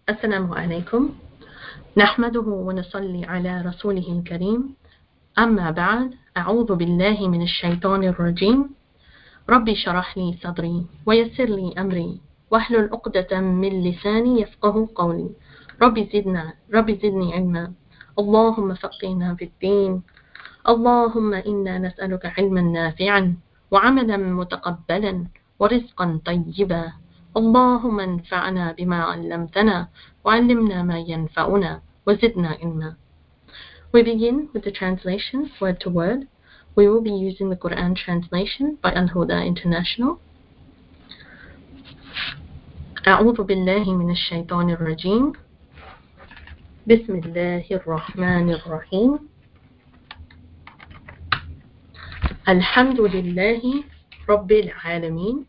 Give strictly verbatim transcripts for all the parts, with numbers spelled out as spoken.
السلام عليكم نحمده ونصلي على رسوله الكريم أما بعد أعوذ بالله من الشيطان الرجيم ربي شرح لي صدري ويسر لي أمري واحلل عقدة من لساني يفقه قولي ربي زدنا ربي زدني علما اللهم فقهنا في الدين اللهم إنا نسألك علما نافعا وعملا متقبلا ورزقا طيبا اللهم انفعنا بما علمتنا وعلمنا ما ينفعنا وزدنا علما. We begin with the translation word to word. We will be using the Quran translation by Al-Huda International. أعوذ بالله من الشيطان الرجيم بسم الله الرحمن الرحيم الحمد لله رب العالمين.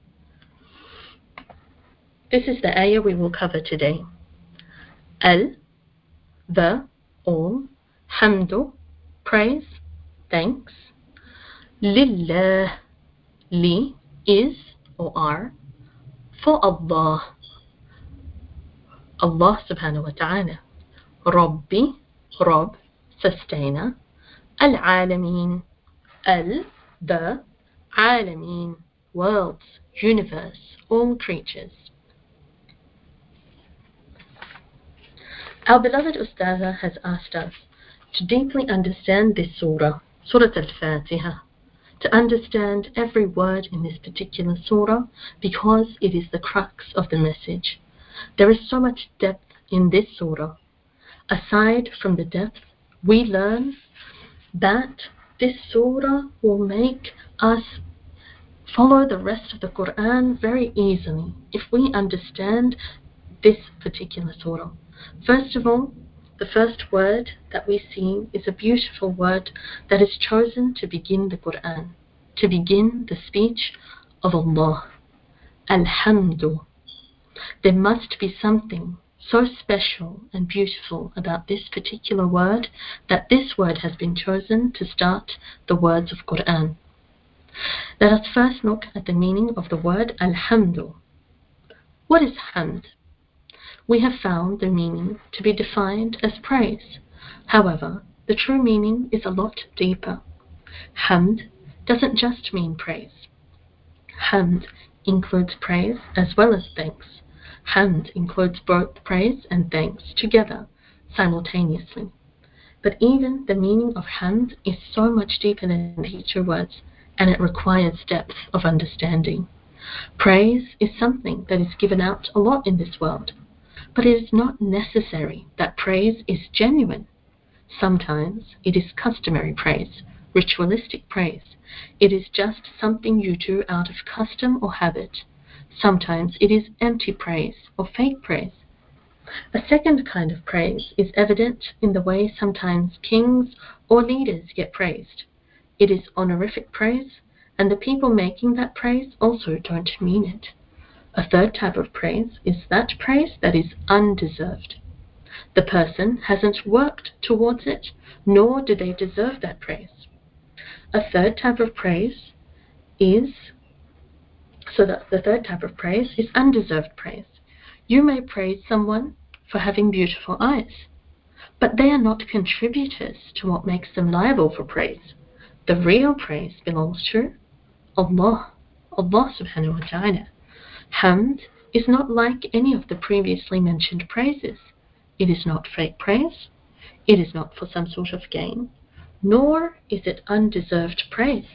This is the ayah we will cover today. Al, the, all, hamdu, praise, thanks. Lillah, li, is or are, for Allah, Allah subhanahu wa ta'ala. Rabbi, Rabb, sustainer. Al-Alameen, al, the, Alameen, worlds, universe, all creatures. Our beloved Ustaza has asked us to deeply understand this surah, Surah Al-Fatiha, to understand every word in this particular surah because it is the crux of the message. There is so much depth in this surah. Aside from the depth, we learn that this surah will make us follow the rest of the Quran very easily if we understand this particular surah. First of all, the first word that we see is a beautiful word that is chosen to begin the Quran, to begin the speech of Allah. Alhamdu. There must be something so special and beautiful about this particular word that this word has been chosen to start the words of Quran. Let us first look at the meaning of the word Alhamdu. What is hamd? We have found the meaning to be defined as praise. However, the true meaning is a lot deeper. Hamd doesn't just mean praise. Hamd includes praise as well as thanks. Hamd includes both praise and thanks together, simultaneously. But even the meaning of hamd is so much deeper than these two words, and it requires depth of understanding. Praise is something that is given out a lot in this world. But it is not necessary that praise is genuine. Sometimes it is customary praise, ritualistic praise. It is just something you do out of custom or habit. Sometimes it is empty praise or fake praise. A second kind of praise is evident in the way sometimes kings or leaders get praised. It is honorific praise, and the people making that praise also don't mean it. A third type of praise is that praise that is undeserved. The person hasn't worked towards it, nor do they deserve that praise. A third type of praise is, so that the third type of praise is undeserved praise. You may praise someone for having beautiful eyes, but they are not contributors to what makes them liable for praise. The real praise belongs to Allah, Allah subhanahu wa ta'ala. Hamd is not like any of the previously mentioned praises. It is not fake praise. It is not for some sort of gain, nor is it undeserved praise.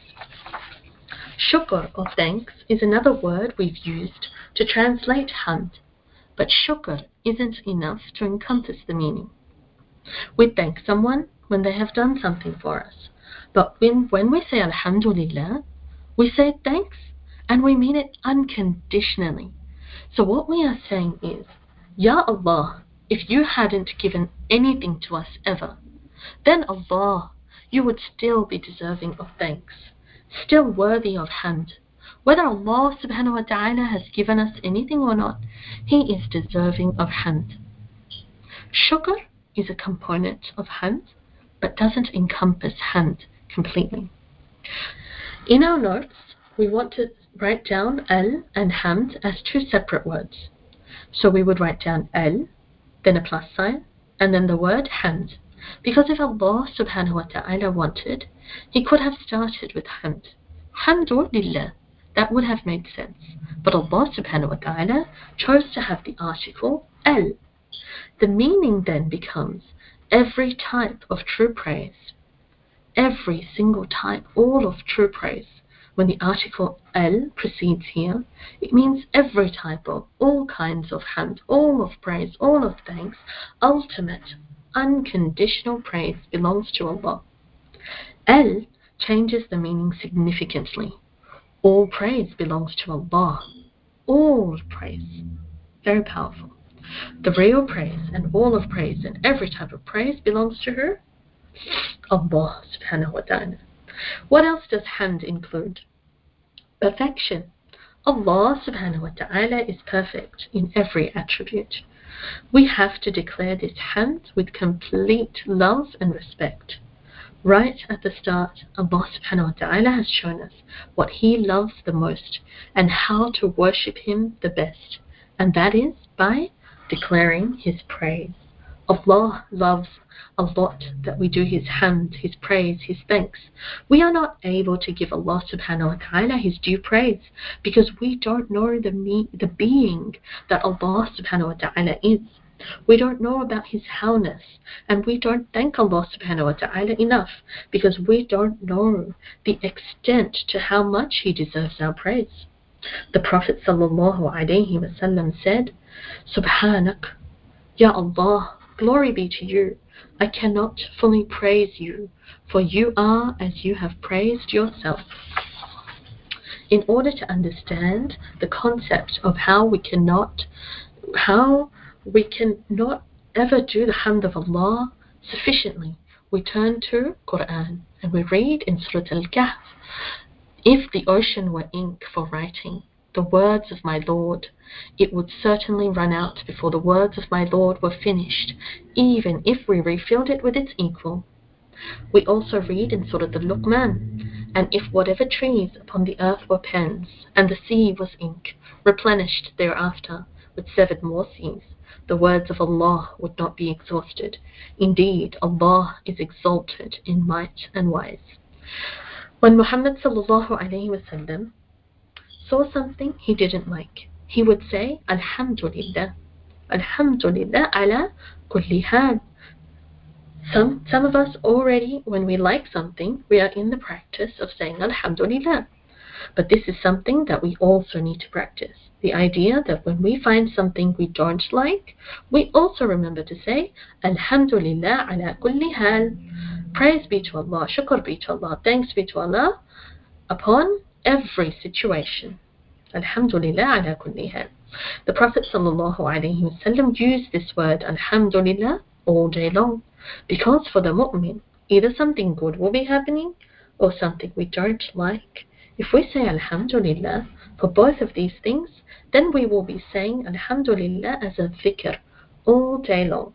Shukr or thanks is another word we've used to translate hamd, but shukr isn't enough to encompass the meaning. We thank someone when they have done something for us, but when, when we say Alhamdulillah, we say thanks, and we mean it unconditionally. So what we are saying is, Ya Allah, if you hadn't given anything to us ever, then Allah, you would still be deserving of thanks, still worthy of hamd. Whether Allah subhanahu wa ta'ala has given us anything or not, He is deserving of hamd. Shukr is a component of hamd, but doesn't encompass hamd completely. In our notes, we want to write down al and hamd as two separate words. So we would write down al then a plus sign, and then the word hamd. Because if Allah subhanahu wa ta'ala wanted, He could have started with hamd. Hamdu lillah. That would have made sense. But Allah subhanahu wa ta'ala chose to have the article al. The meaning then becomes every type of true praise. Every single type, all of true praise. When the article al precedes here, it means every type of, all kinds of hamd, all of praise, all of thanks, ultimate, unconditional praise belongs to Allah. Al changes the meaning significantly. All praise belongs to Allah. All praise. Very powerful. The real praise and all of praise and every type of praise belongs to who? Allah subhanahu wa ta'ala. What else does hamd include? Perfection. Allah subhanahu wa ta'ala is perfect in every attribute. We have to declare this hamd with complete love and respect. Right at the start, Allah subhanahu wa ta'ala has shown us what He loves the most and how to worship Him the best. And that is by declaring His praise. Allah loves a lot that we do His hamd, His praise, His thanks. We are not able to give Allah subhanahu wa ta'ala His due praise because we don't know the, me- the being that Allah subhanahu wa ta'ala is. We don't know about His howness, and we don't thank Allah subhanahu wa ta'ala enough because we don't know the extent to how much He deserves our praise. The Prophet sallallahu alayhi wa sallam said, Subhanak, Ya Allah, glory be to you. I cannot fully praise you, for you are as you have praised yourself. In order to understand the concept of how we cannot, how we cannot ever do the hamd of Allah sufficiently, we turn to Quran and we read in Surah Al-Kahf, if the ocean were ink for writing the words of my Lord, it would certainly run out before the words of my Lord were finished, even if we refilled it with its equal. We also read in Surah Al-Luqman, and if whatever trees upon the earth were pens, and the sea was ink, replenished thereafter with seven more seas, the words of Allah would not be exhausted. Indeed, Allah is exalted in might and wise. When Muhammad sallallahu alayhi wa sallam saw something he didn't like, he would say, Alhamdulillah, Alhamdulillah ala kulli hal. Some, some of us already, when we like something, we are in the practice of saying Alhamdulillah. But this is something that we also need to practice. The idea that when we find something we don't like, we also remember to say Alhamdulillah ala kulli hal. Praise be to Allah, shukr be to Allah, thanks be to Allah upon every situation. Alhamdulillah ala kulli hal. The Prophet sallallahu alayhi wa sallam used this word Alhamdulillah all day long, because for the mu'min, either something good will be happening or something we don't like. If we say Alhamdulillah for both of these things, then we will be saying Alhamdulillah as a dhikr all day long.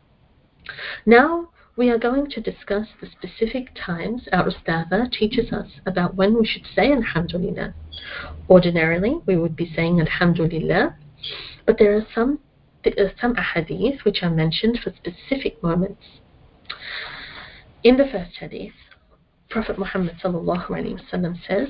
Now we are going to discuss the specific times our Ustadha teaches us about when we should say Alhamdulillah. Ordinarily, we would be saying Alhamdulillah, but there are some there are some ahadith which are mentioned for specific moments. In the first hadith, Prophet Muhammad sallallahu alaihi wasallam says,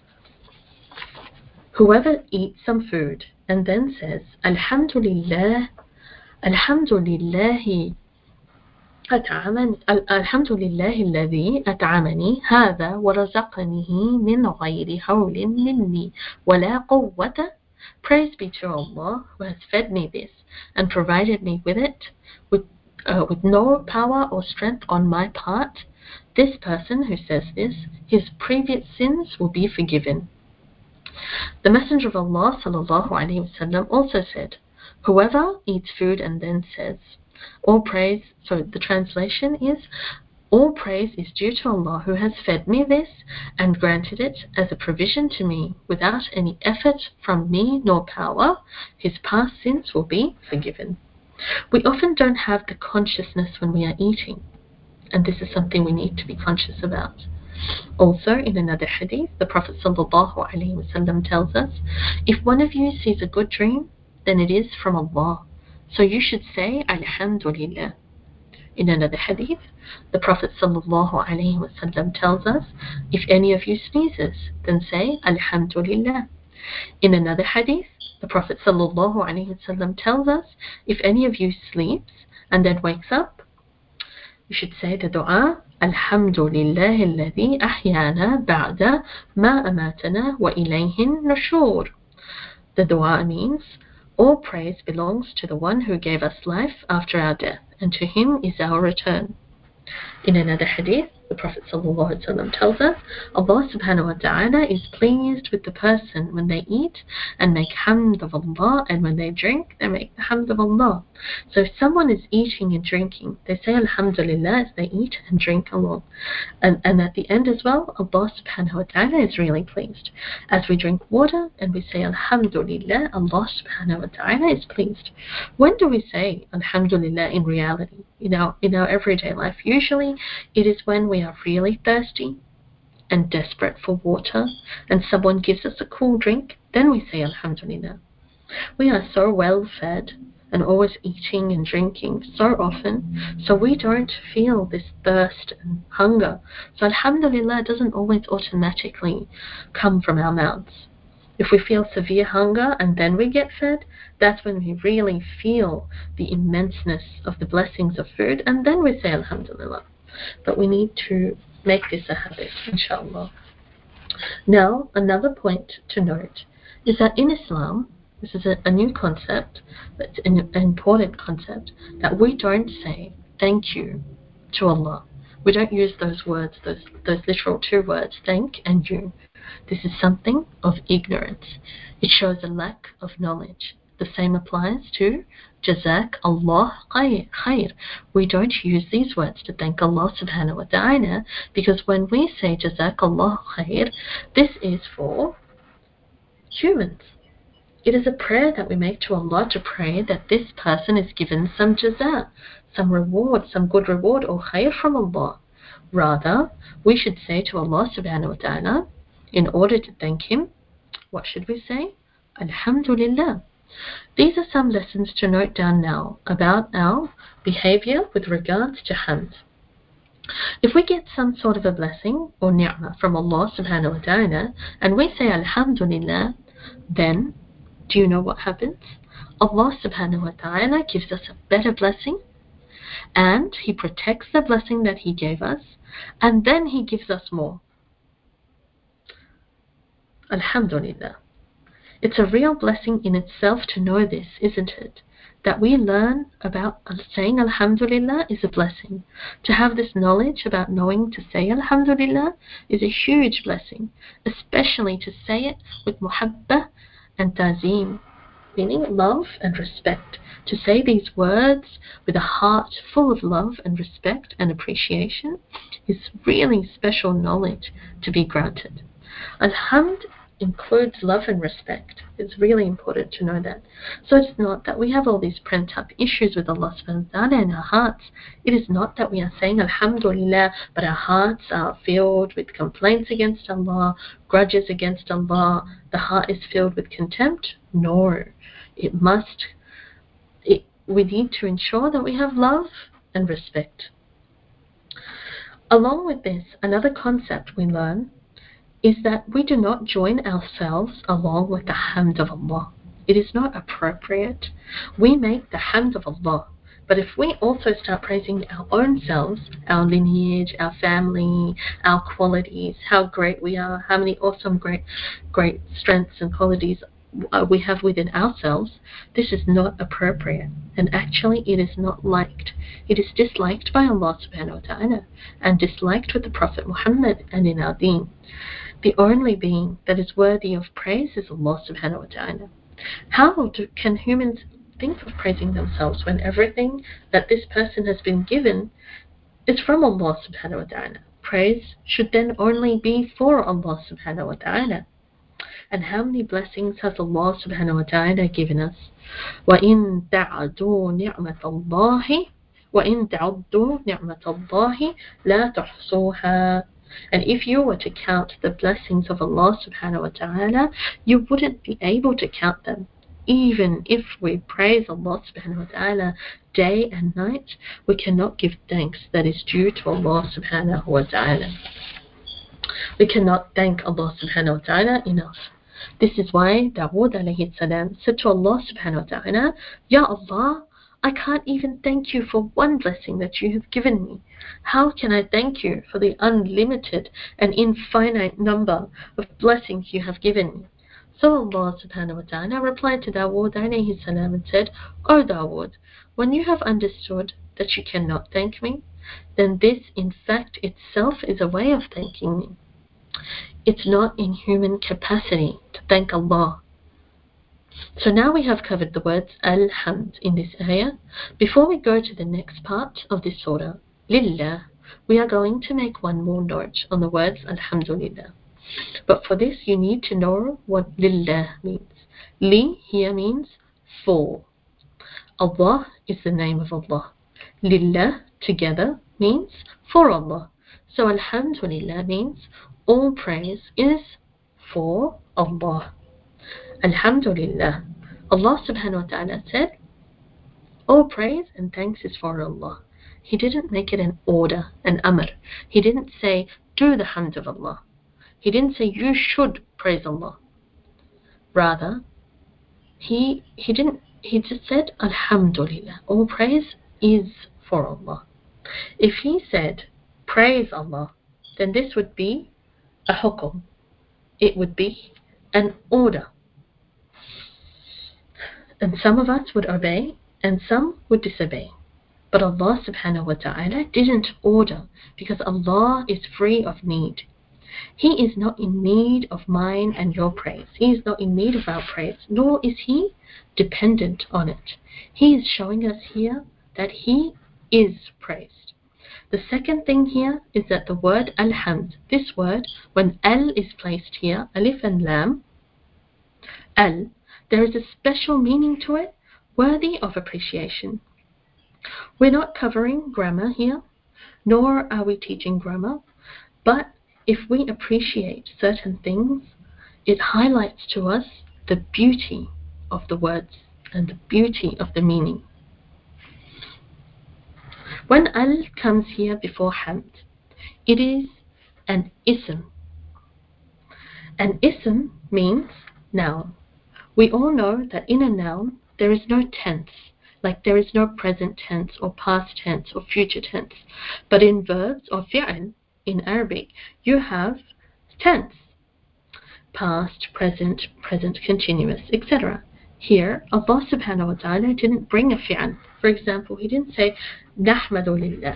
whoever eats some food and then says, Alhamdulillah, Alhamdulillahi أطعمني الحمد لله الذي أطعمني هذا ورزقنيه من غير حول مني ولا قوة. Praise be to Allah who has fed me this and provided me with it with, uh, with no power or strength on my part. This person who says this, his previous sins will be forgiven. The Messenger of Allah sallallahu alaihi wasallam also said, whoever eats food and then says, all praise, so the translation is, all praise is due to Allah who has fed me this and granted it as a provision to me without any effort from me nor power, his past sins will be forgiven. We often don't have the consciousness when we are eating, and this is something we need to be conscious about. Also, in another hadith, the Prophet sallallahu alaihi wasallam tells us, if one of you sees a good dream, then it is from Allah. So you should say Alhamdulillah. In another hadith, the Prophet sallallahu alaihi wasallam tells us, if any of you sneezes, then say Alhamdulillah. In another hadith, the Prophet sallallahu alaihi wasallam tells us, if any of you sleeps and then wakes up, you should say the dua, Alhamdulillah alladhi ahyana ba'da ma amatana wa ilayhin nushur. The dua means, all praise belongs to the one who gave us life after our death, and to him is our return. In another hadith, the Prophet ﷺ tells us, Allah subhanahu wa ta'ala is pleased with the person when they eat and make hamd of Allah, and when they drink, they make the hamd of Allah. So if someone is eating and drinking, they say Alhamdulillah as they eat and drink along. And, and at the end as well, Allah subhanahu wa ta'ala is really pleased. As we drink water and we say Alhamdulillah, Allah subhanahu wa ta'ala is pleased. When do we say Alhamdulillah in reality? In our, in our everyday life, usually it is when we are really thirsty and desperate for water and someone gives us a cool drink, then we say Alhamdulillah. We are so well fed and always eating and drinking so often, so we don't feel this thirst and hunger. So Alhamdulillah doesn't always automatically come from our mouths. If we feel severe hunger and then we get fed, that's when we really feel the immenseness of the blessings of food, and then we say Alhamdulillah. But we need to make this a habit, inshallah. Now, another point to note is that in Islam, this is a, a new concept, but it's an, an important concept, that we don't say thank you to Allah. We don't use those words, those, those literal two words, thank and you. This is something of ignorance. It shows a lack of knowledge. The same applies to Jazak Allah khair. We don't use these words to thank Allah subhanahu wa ta'ala, because when we say Jazak Allah khair, this is for humans. It is a prayer that we make to Allah to pray that this person is given some jaza, some reward, some good reward or khair from Allah. Rather, we should say to Allah subhanahu wa ta'ala, in order to thank Him, what should we say? Alhamdulillah. These are some lessons to note down now about our behavior with regards to hamd. If we get some sort of a blessing or ni'mah from Allah subhanahu wa ta'ala and we say Alhamdulillah, then do you know what happens? Allah subhanahu wa ta'ala gives us a better blessing, and He protects the blessing that He gave us, and then He gives us more. Alhamdulillah. It's a real blessing in itself to know this, isn't it? That we learn about saying Alhamdulillah is a blessing. To have this knowledge about knowing to say Alhamdulillah is a huge blessing, especially to say it with muhabbah and ta'zeem, meaning love and respect. To say these words with a heart full of love and respect and appreciation is really special knowledge to be granted. Alhamd includes love and respect. It's really important to know that. So it's not that we have all these pent up issues with Allah subhanahu wa ta'ala in our hearts. It is not that we are saying Alhamdulillah, but our hearts are filled with complaints against Allah, grudges against Allah. The heart is filled with contempt. No. It must, it, we need to ensure that we have love and respect. Along with this, another concept we learn is that we do not join ourselves along with the hamd of Allah. It is not appropriate. We make the hamd of Allah. But if we also start praising our own selves, our lineage, our family, our qualities, how great we are, how many awesome, great, great strengths and qualities we have within ourselves, this is not appropriate. And actually it is not liked. It is disliked by Allah subhanahu wa ta'ala and disliked with the Prophet Muhammad and in our deen. The only being that is worthy of praise is Allah subhanahu wa ta'ala. How do, can humans think of praising themselves when everything that this person has been given is from Allah subhanahu wa ta'ala? Praise should then only be for Allah subhanahu wa ta'ala. And how many blessings has Allah subhanahu wa ta'ala given us? وَإِن تَعَدُوا نِعْمَةَ اللَّهِ وَإِن تَعُدُّوا نِعْمَةَ اللَّهِ لَا تُحْصُوهَا. And if you were to count the blessings of Allah subhanahu wa ta'ala, you wouldn't be able to count them. even if we praise Allah subhanahu wa ta'ala day and night, we cannot give thanks that is due to Allah subhanahu wa ta'ala. We cannot thank Allah subhanahu wa ta'ala enough. This is why Dawood alayhi salam said to Allah subhanahu wa ta'ala, Ya Allah, I can't even thank you for one blessing that you have given me. How can I thank you for the unlimited and infinite number of blessings you have given me? So Allah subhanahu wa ta'ala replied to Dawood alayhi salam and said, O Dawood, when you have understood that you cannot thank me, then this in fact itself is a way of thanking me. It's not in human capacity to thank Allah. So now we have covered the words Alhamd in this ayah. Before we go to the next part of this surah, Lillah, we are going to make one more note on the words Alhamdulillah. But for this you need to know what Lillah means. Li here means for. Allah is the name of Allah. Lillah together means for Allah. So Alhamdulillah means all praise is for Allah. Alhamdulillah. Allah subhanahu wa ta'ala said, all praise and thanks is for Allah. He didn't make it an order, an amr. He didn't say, do the hamd of Allah. He didn't say, you should praise Allah. Rather, he, he didn't, he just said, Alhamdulillah. All praise is for Allah. If he said, praise Allah, then this would be a hukum. It would be an order. And some of us would obey, and some would disobey. But Allah subhanahu wa ta'ala didn't order, because Allah is free of need. He is not in need of mine and your praise. He is not in need of our praise, nor is He dependent on it. He is showing us here that He is praised. The second thing here is that the word Alhamd, this word, when Al is placed here, Alif and Lam, Al, there is a special meaning to it, worthy of appreciation. We're not covering grammar here, nor are we teaching grammar, but if we appreciate certain things, it highlights to us the beauty of the words and the beauty of the meaning. When Al comes here before Hamd, it is an ism. An ism means noun. We all know that in a noun there is no tense, like there is no present tense or past tense or future tense. But in verbs or fi'l in Arabic, you have tense, past, present, present continuous, et cetera. Here, Allah subhanahu wa ta'ala didn't bring a fi'l. For example, He didn't say, Nahmadu lillah.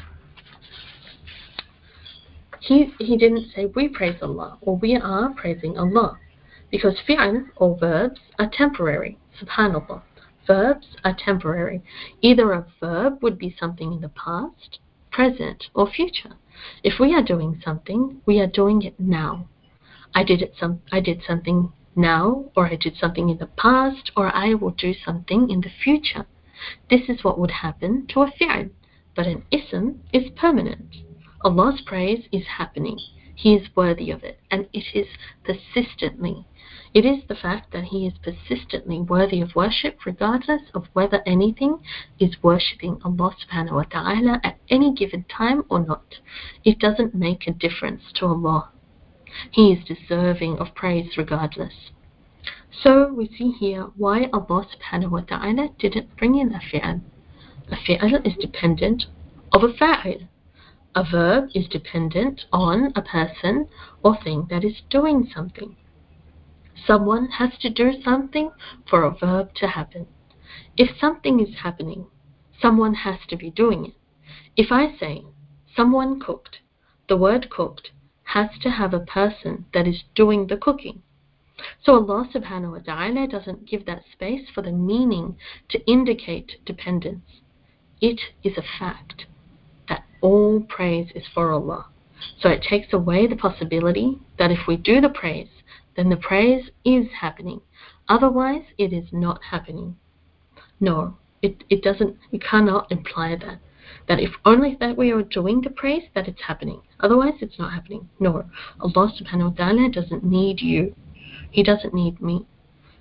He, he didn't say, we praise Allah, or we are praising Allah. Because fi'l or verbs are temporary, subhanallah. Verbs are temporary. Either a verb would be something in the past, present, or future. If we are doing something, we are doing it now. I did it some I did something now, or I did something in the past, or I will do something in the future. This is what would happen to a fi'l. But an ism is permanent. Allah's praise is happening. He is worthy of it, and it is persistently. It is the fact that He is persistently worthy of worship, regardless of whether anything is worshipping Allah subhanahu wa ta'ala at any given time or not. It doesn't make a difference to Allah. He is deserving of praise regardless. So we see here why Allah subhanahu wa ta'ala didn't bring in a fi'al. A fi'al is dependent of a fa'il. A verb is dependent on a person or thing that is doing something. Someone has to do something for a verb to happen. If something is happening, someone has to be doing it. If I say, someone cooked, the word cooked has to have a person that is doing the cooking. So Allah subhanahu wa ta'ala doesn't give that space for the meaning to indicate dependence. It is a fact that all praise is for Allah. So it takes away the possibility that if we do the praise, then the praise is happening. Otherwise, it is not happening. No, it, it doesn't, it cannot imply that. That if only that we are doing the praise, that it's happening. Otherwise, it's not happening. No, Allah subhanahu wa ta'ala doesn't need you. He doesn't need me.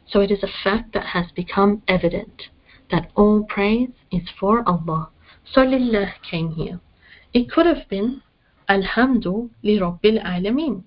So it is a fact that has become evident that all praise is for Allah. So lillah came here. It could have been Alhamdu li Rabbil Alameen.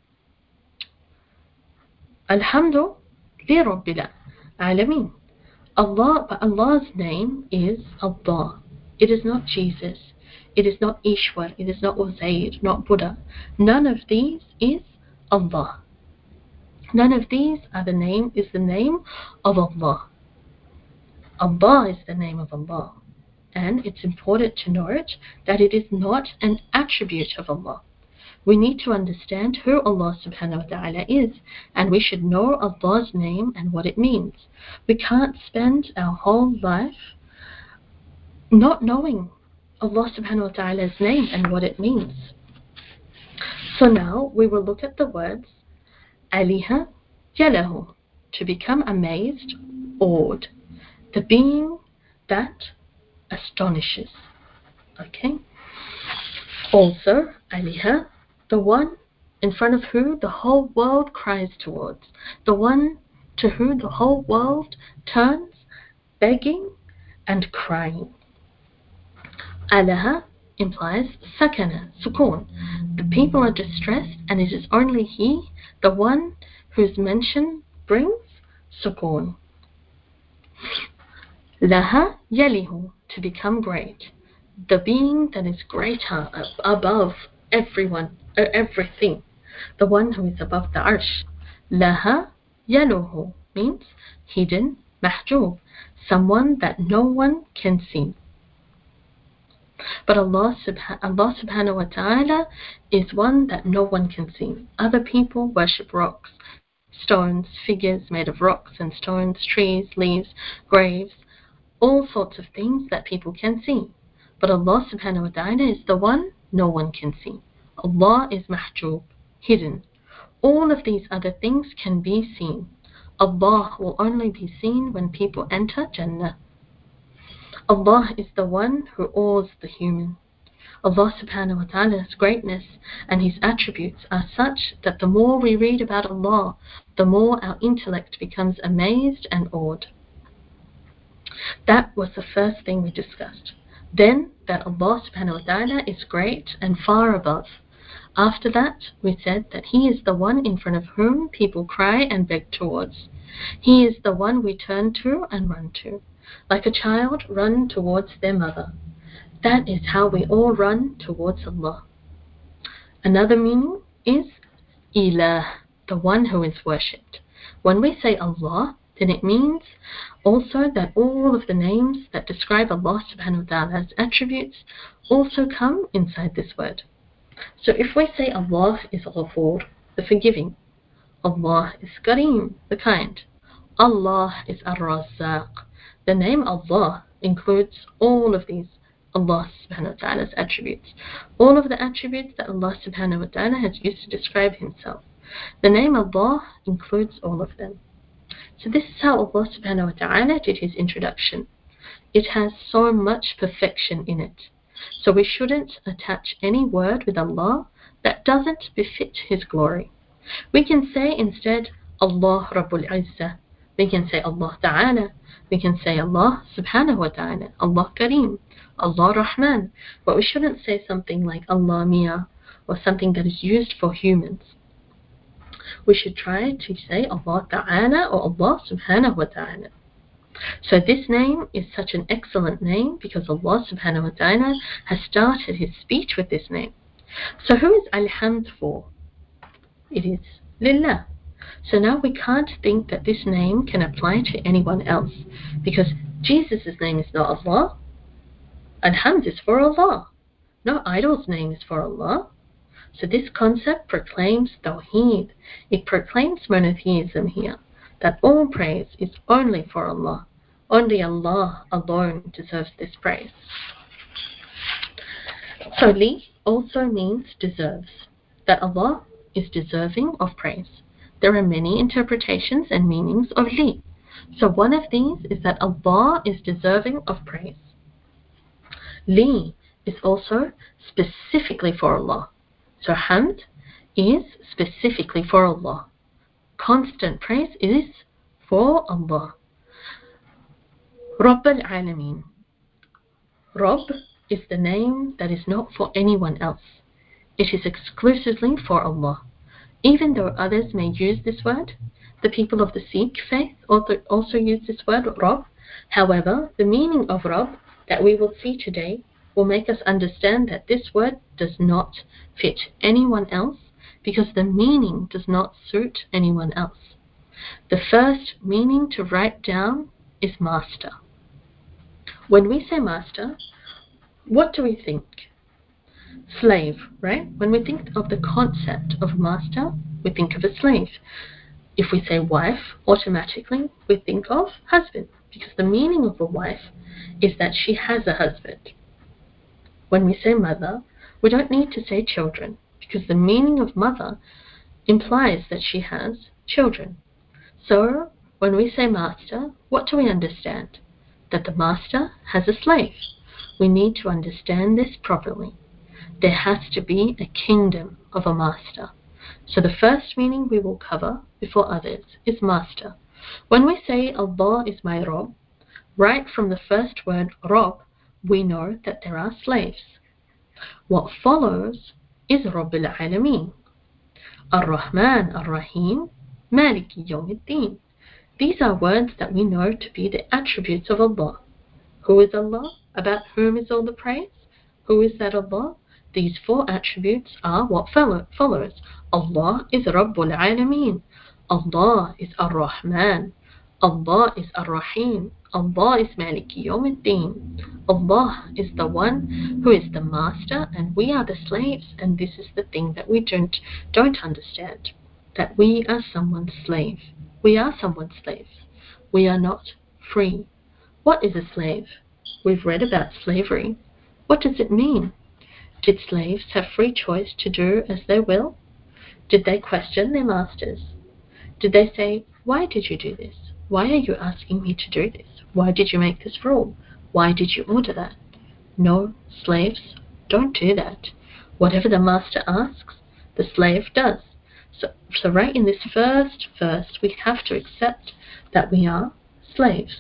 Alhamdu li Rabbil Alameen. Allah, but Allah's name is Allah. It is not Jesus. It is not Ishwar. It is not Uzair, not Buddha. None of these is Allah. None of these are the name is the name of Allah. Allah is the name of Allah. And it's important to note that it is not an attribute of Allah. We need to understand who Allah subhanahu wa ta'ala is, and we should know Allah's name and what it means. We can't spend our whole life not knowing Allah subhanahu wa ta'ala's name and what it means. So now we will look at the words Aliha Yalahu, to become amazed, awed, the being that astonishes. Okay? Also, Aliha, the one in front of who the whole world cries towards, the one to who the whole world turns, begging and crying. Alaha implies sakana, sukun. The people are distressed, and it is only he, the one whose mention brings sukun. Laha yalihu, to become great, the being that is greater above everyone, uh, everything, the one who is above the arsh. Laha yaluhu means hidden, mahjub, someone that no one can see. But Allah, subha- Allah subhanahu wa ta'ala is one that no one can see. Other people worship rocks, stones, figures made of rocks and stones, trees, leaves, graves, all sorts of things that people can see. But Allah subhanahu wa ta'ala is the one no one can see. Allah is mahjub, hidden. All of these other things can be seen. Allah will only be seen when people enter Jannah. Allah is the one who awes the human. Allah subhanahu wa ta'ala's greatness and His attributes are such that the more we read about Allah, the more our intellect becomes amazed and awed. That was the first thing we discussed. Then, that Allah subhanahu wa ta'ala is great and far above. After that, we said that He is the one in front of whom people cry and beg towards. He is the one we turn to and run to. Like a child run towards their mother. That is how we all run towards Allah. Another meaning is Ilah, the one who is worshipped. When we say Allah, then it means also that all of the names that describe Allah subhanahu wa ta'ala's attributes also come inside this word. So if we say Allah is Ghafoor, the forgiving, Allah is Kareem, the kind, Allah is Ar-Razzaq, the name Allah includes all of these Allah subhanahu wa ta'ala's attributes. All of the attributes that Allah subhanahu wa ta'ala has used to describe Himself. The name Allah includes all of them. So this is how Allah subhanahu wa ta'ala did His introduction. It has so much perfection in it. So we shouldn't attach any word with Allah that doesn't befit His glory. We can say instead Allah Rabbul Izzah. We can say Allah Ta'ala. We can say Allah Subhanahu wa Ta'ala. Allah Kareem. Allah Rahman. But we shouldn't say something like Allah Mia or something that is used for humans. We should try to say Allah Ta'ala or Allah Subhanahu wa Ta'ala. So this name is such an excellent name because Allah Subhanahu wa Ta'ala has started His speech with this name. So who is Alhamd for? It is Lillah. So now we can't think that this name can apply to anyone else because Jesus' name is not Allah. Alhamd is for Allah. No idol's name is for Allah. So this concept proclaims Tawheed. It proclaims monotheism here, that all praise is only for Allah. Only Allah alone deserves this praise. So Li also means deserves, that Allah is deserving of praise. There are many interpretations and meanings of Li. So one of these is that Allah is deserving of praise. Li is also specifically for Allah. So Hamd is specifically for Allah. Constant praise is for Allah. Rabb al-Alameen. Rabb is the name that is not for anyone else. It is exclusively for Allah. Even though others may use this word, the people of the Sikh faith also, also use this word, Rabb. However, the meaning of Rabb that we will see today will make us understand that this word does not fit anyone else because the meaning does not suit anyone else. The first meaning to write down is master. When we say master, what do we think? Slave, right? When we think of the concept of master, we think of a slave. If we say wife, automatically we think of husband, because the meaning of a wife is that she has a husband. When we say mother, we don't need to say children, because the meaning of mother implies that she has children. So, when we say master, what do we understand? That the master has a slave. We need to understand this properly. There has to be a kingdom of a master. So the first meaning we will cover before others is master. When we say Allah is my Rabb, right from the first word Rabb, we know that there are slaves. What follows is Rabb al-Alameen, Ar-Rahman Ar-Rahim, Maliki Yawmiddin. These are words that we know to be the attributes of Allah. Who is Allah? About whom is all the praise? Who is that Allah? These four attributes are what follow, follows. Allah is Rabbul Alameen. Allah is Ar-Rahman. Allah is Ar-Rahim. Allah is Maliki Yawmiddin. Allah is the one who is the master and we are the slaves, and this is the thing that we don't, don't understand. That we are someone's slave. We are someone's slaves. We are not free. What is a slave? We've read about slavery. What does it mean? Did slaves have free choice to do as they will? Did they question their masters? Did they say, why did you do this? Why are you asking me to do this? Why did you make this rule? Why did you order that? No, slaves don't do that. Whatever the master asks, the slave does. So, so right in this first verse, we have to accept that we are slaves.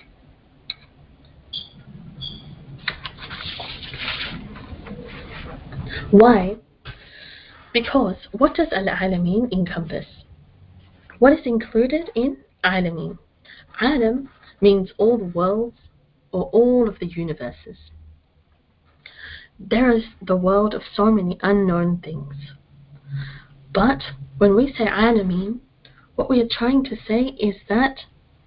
Why? Because what does Al-Alameen encompass? What is included in Alameen? Alam means all the worlds or all of the universes. There is the world of so many unknown things. But when we say Alameen, what we are trying to say is that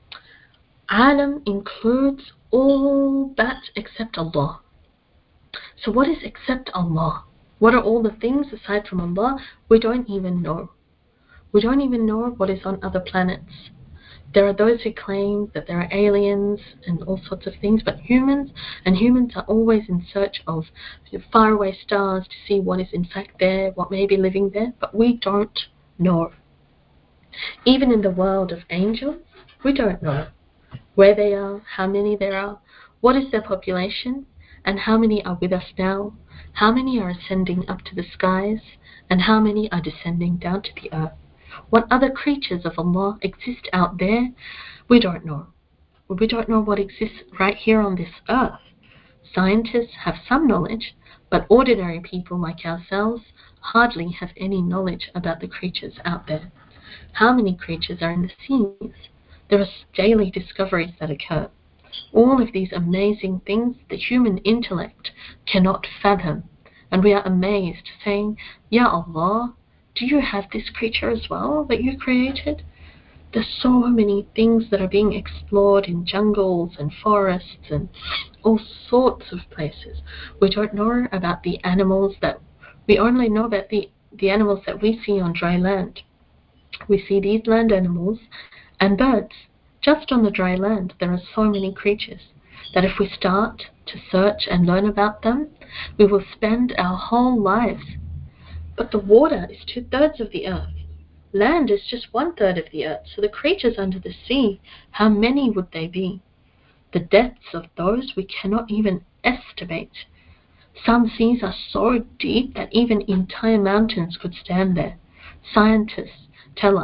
Alam includes all that except Allah. So what is except Allah? What are all the things aside from Allah? We don't even know. We don't even know what is on other planets. There are those who claim that there are aliens and all sorts of things, but humans and humans are always in search of faraway stars to see what is in fact there, what may be living there, but we don't know. Even in the world of angels, we don't know where they are, how many there are, what is their population, and how many are with us now, how many are ascending up to the skies, and how many are descending down to the earth. What other creatures of Allah exist out there, we don't know. We don't know what exists right here on this earth. Scientists have some knowledge, but ordinary people like ourselves hardly have any knowledge about the creatures out there. How many creatures are in the seas? There are daily discoveries that occur. All of these amazing things the human intellect cannot fathom, and we are amazed, saying, Ya Allah, do you have this creature as well that you created? There's so many things that are being explored in jungles and forests and all sorts of places. We don't know about the animals that, we only know about the, the animals that we see on dry land. We see these land animals and birds. Just on the dry land, there are so many creatures that if we start to search and learn about them, we will spend our whole lives. But the water is two-thirds of the earth. Land is just one-third of the earth. So the creatures under the sea, how many would they be? The depths of those we cannot even estimate. Some seas are so deep that even entire mountains could stand there. Scientists tell us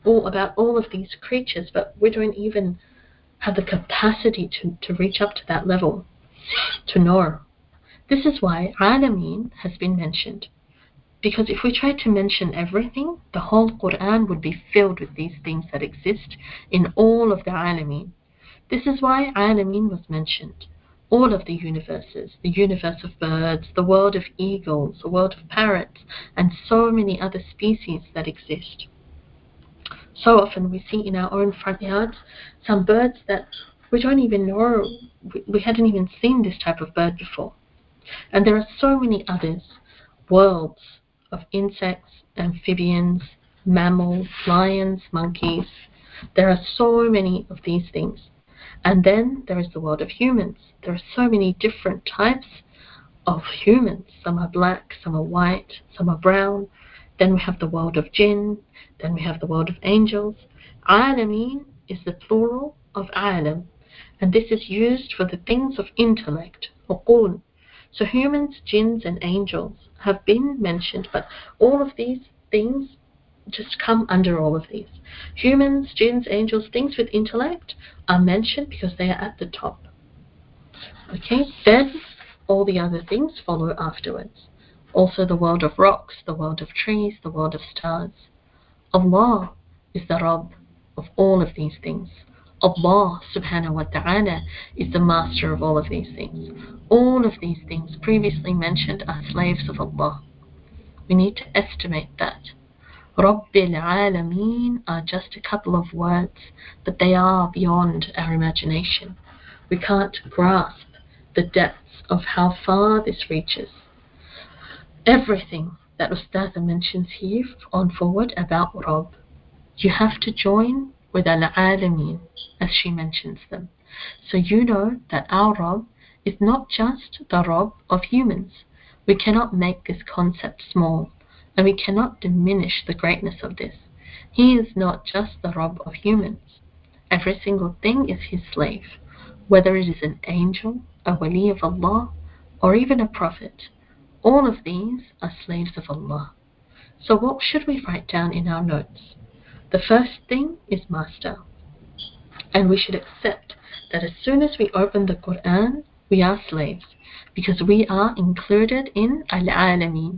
all about all of these creatures, but we don't even have the capacity to, to reach up to that level, to know. This is why Alameen has been mentioned. Because if we try to mention everything, the whole Quran would be filled with these things that exist in all of the Alameen. This is why Alameen was mentioned. All of the universes, the universe of birds, the world of eagles, the world of parrots, and so many other species that exist. So often we see in our own front yards some birds that we don't even know, we hadn't even seen this type of bird before. And there are so many others, worlds of insects, amphibians, mammals, lions, monkeys. There are so many of these things. And then there is the world of humans. There are so many different types of humans. Some are black, some are white, some are brown. Then we have the world of jinn. Then we have the world of angels. Alameen is the plural of alam. And this is used for the things of intellect, uqul. So humans, jinns, and angels have been mentioned, but all of these things just come under all of these. Humans, jinns, angels, things with intellect are mentioned because they are at the top. Okay, then all the other things follow afterwards. Also the world of rocks, the world of trees, the world of stars. Allah is the Rabb of all of these things. Allah subhanahu wa ta'ala is the master of all of these things. All of these things previously mentioned are slaves of Allah. We need to estimate that. Rabbil Alameen are just a couple of words, but they are beyond our imagination. We can't grasp the depths of how far this reaches. Everything that Ustadha mentions here on forward about Rabb, you have to join with Al-Alameen, as she mentions them. So you know that our Rabb is not just the Rabb of humans. We cannot make this concept small, and we cannot diminish the greatness of this. He is not just the Rabb of humans. Every single thing is his slave, whether it is an angel, a wali of Allah, or even a prophet. All of these are slaves of Allah. So what should we write down in our notes? The first thing is master. And we should accept that as soon as we open the Quran, we are slaves, because we are included in Al-Alameen.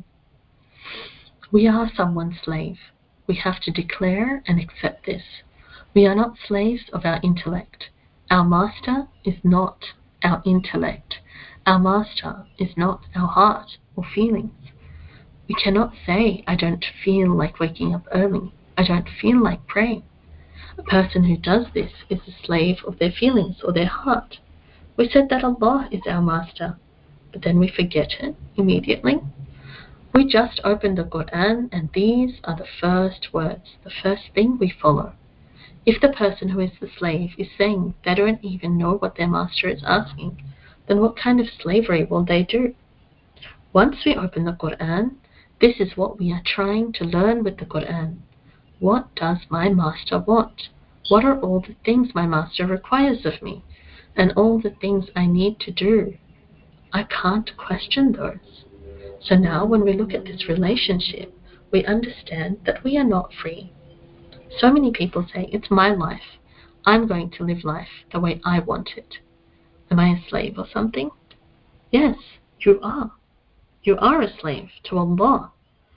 We are someone's slave. We have to declare and accept this. We are not slaves of our intellect. Our master is not our intellect. Our master is not our heart or feelings. We cannot say, I don't feel like waking up early. I don't feel like praying. A person who does this is a slave of their feelings or their heart. We said that Allah is our master, but then we forget it immediately. We just opened the Quran, and these are the first words, the first thing we follow. If the person who is the slave is saying they don't even know what their master is asking, then what kind of slavery will they do? Once we open the Quran, this is what we are trying to learn with the Quran. What does my master want? What are all the things my master requires of me? And all the things I need to do? I can't question those. So now when we look at this relationship, we understand that we are not free. So many people say, it's my life. I'm going to live life the way I want it. Am I a slave or something? Yes, you are. You are a slave to Allah.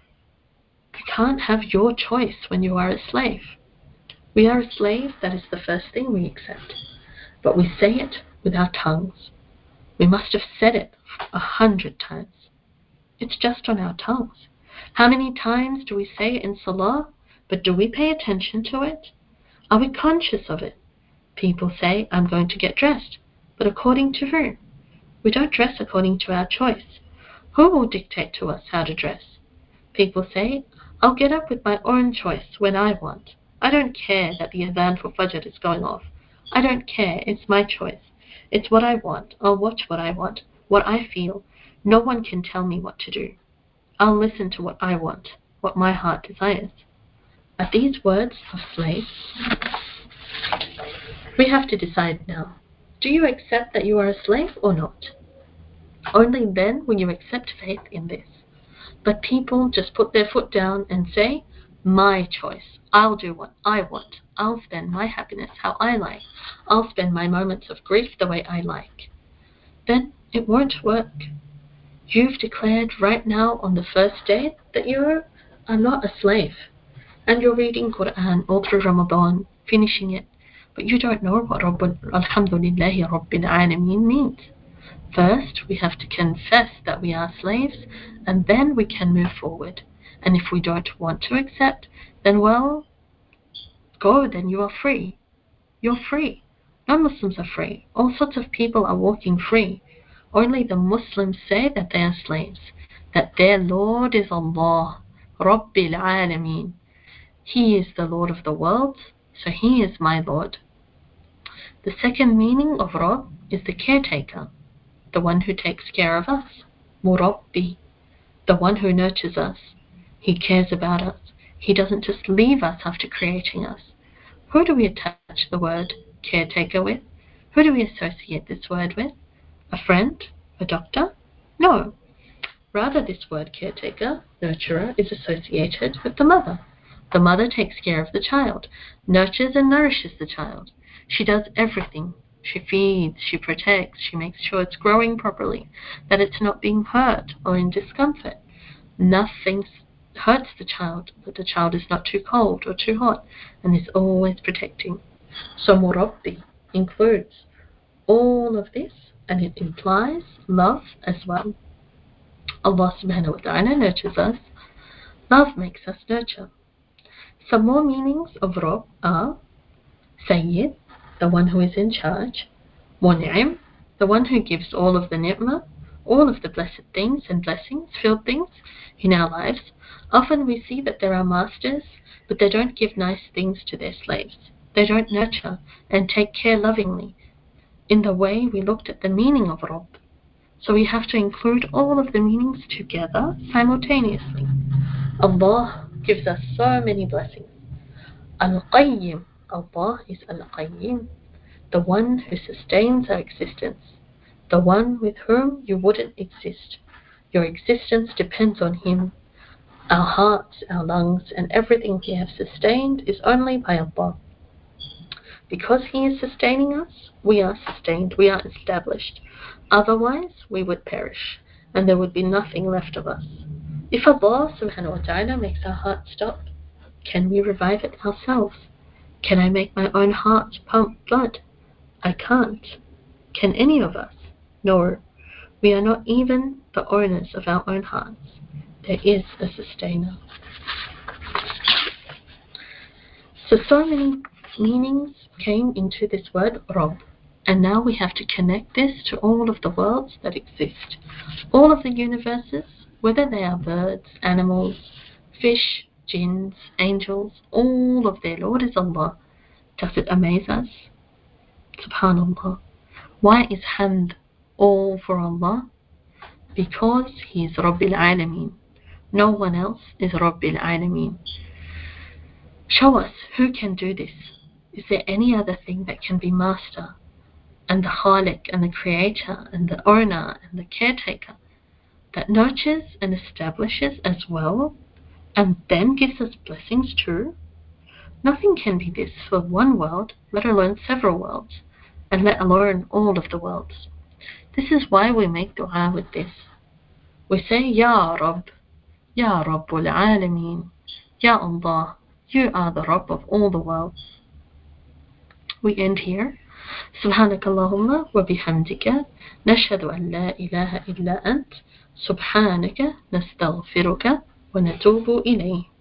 You can't have your choice when you are a slave. We are a slave, that is the first thing we accept. But we say it with our tongues. We must have said it a hundred times. It's just on our tongues. How many times do we say it in Salah, but do we pay attention to it? Are we conscious of it? People say, I'm going to get dressed. But according to who? We don't dress according to our choice. Who will dictate to us how to dress? People say, I'll get up with my own choice when I want. I don't care that the adhan for Fajr is going off. I don't care. It's my choice. It's what I want. I'll watch what I want, what I feel. No one can tell me what to do. I'll listen to what I want, what my heart desires. Are these words of slaves? We have to decide now. Do you accept that you are a slave or not? Only then will you accept faith in this. But people just put their foot down and say, my choice. I'll do what I want. I'll spend my happiness how I like. I'll spend my moments of grief the way I like. Then it won't work. You've declared right now on the first day that you are not a slave. And you're reading Quran all through Ramadan, finishing it. But you don't know what Rabbul, Alhamdulillahi Rabbil Alameen means. First, we have to confess that we are slaves, and then we can move forward. And if we don't want to accept, then well, go, then you are free. You're free. Non-Muslims are free. All sorts of people are walking free. Only the Muslims say that they are slaves, that their Lord is Allah, Rabbil Alameen. He is the Lord of the worlds, so He is my Lord. The second meaning of Rabb is the caretaker, the one who takes care of us. Murabbi, the one who nurtures us. He cares about us. He doesn't just leave us after creating us. Who do we attach the word caretaker with? Who do we associate this word with? A friend? A doctor? No. Rather, this word caretaker, nurturer, is associated with the mother. The mother takes care of the child, nurtures and nourishes the child. She does everything. She feeds, she protects, she makes sure it's growing properly, that it's not being hurt or in discomfort. Nothing hurts the child, but the child is not too cold or too hot, and is always protecting. So Murabbi includes all of this, and it implies love as well. Allah subhanahu wa ta'ala nurtures us. Love makes us nurture. Some more meanings of Rabb are Sayyid, the one who is in charge. Mun'im, the one who gives all of the ni'mah, all of the blessed things and blessings, filled things in our lives. Often we see that there are masters, but they don't give nice things to their slaves. They don't nurture and take care lovingly in the way we looked at the meaning of Rabb. So we have to include all of the meanings together simultaneously. Allah gives us so many blessings. Al-Qayyim, Allah is Al-Qayyim, the one who sustains our existence, the one with whom you wouldn't exist. Your existence depends on Him. Our hearts, our lungs, and everything we have sustained is only by Allah. Because He is sustaining us, we are sustained, we are established. Otherwise, we would perish, and there would be nothing left of us. If Allah subhanahu wa ta'ala makes our heart stop, can we revive it ourselves? Can I make my own heart pump blood? I can't. Can any of us? No. We are not even the owners of our own hearts. There is a sustainer. So, so many meanings came into this word Rabb. And now we have to connect this to all of the worlds that exist. All of the universes, whether they are birds, animals, fish, jinns, angels, all of their Lord is Allah. Does it amaze us? Subhanallah. Why is hamd all for Allah? Because He is Rabbil Alameen. No one else is Rabbil Alameen. Show us who can do this. Is there any other thing that can be master and the Khaliq and the creator and the owner and the caretaker that nurtures and establishes as well and then gives us blessings too? Nothing can be this for one world, let alone several worlds, and let alone all of the worlds. This is why we make dua with this. We say, Ya Rabb, Ya Rabbul Alameen, Ya Allah, you are the Rabb of all the worlds. We end here. سبحانك اللهم وبحمدك نشهد أن لا إله إلا أنت سبحانك نستغفرك ونتوب إليه.